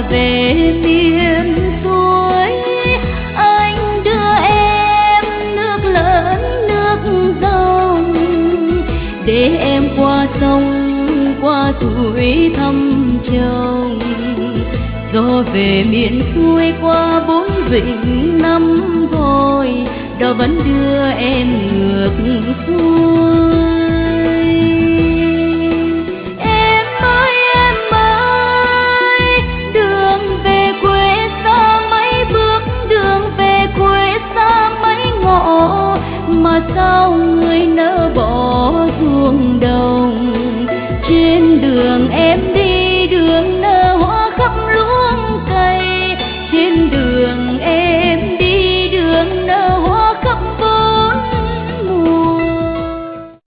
về miền xuôi, anh đưa em nước lớn nước dòng, để em qua sông qua tuổi thăm chồng. Gió về miền xuôi qua bốn vịnh năm vội, đó vẫn đưa em ngược xuôi.